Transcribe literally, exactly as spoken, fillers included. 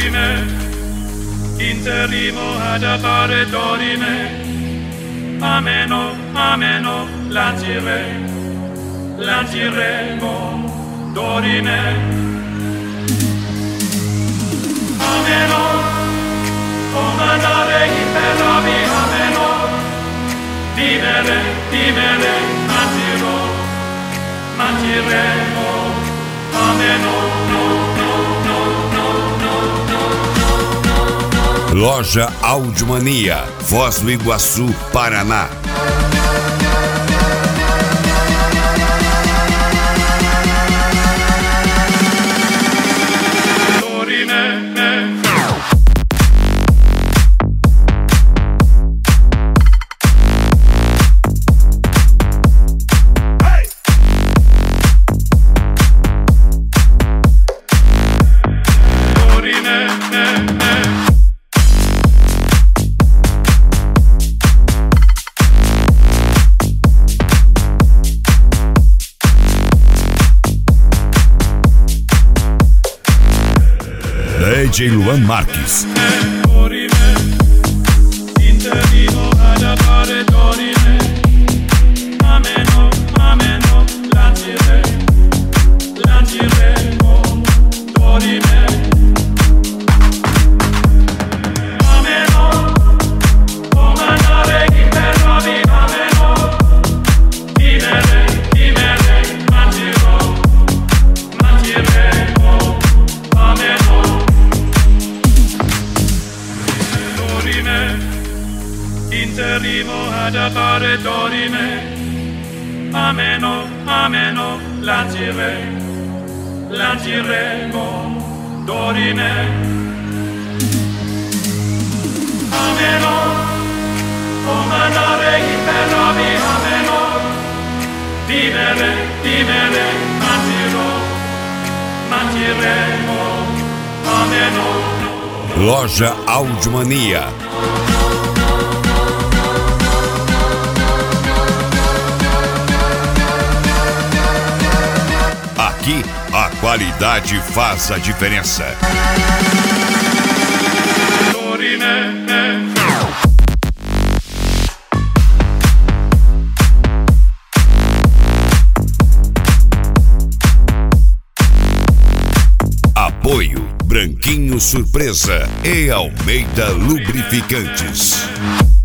dorime, interrimo ad appare dorime, ameno, ameno, lancire, lanciremo, dorime, ameno, comandare imperrabi, ameno, vivere, vivere, mantirò, mantiremo, ameno, no, no, no, no, no, no, no, no, no. Loja Audiomania, Foz do Iguaçu, Paraná. D J Luan Marques. Interrimo ad appare dorime, ameno, ameno, lancire, lanciremo, dorime, ameno, comandare imperrabi, ameno, vivere, vivere, mantirò, mantiremo, ameno. Interrimo ad appare dorime, ameno, ameno, lancire, lanciremo, dorime, ameno, comandare imperrabi, ameno, vivere, vivere, mantirò, mantiremo, ameno. Loja Audiomania. Aqui, a qualidade faz a diferença. Apoio Branquinho Surpresa e Almeida Lubrificantes.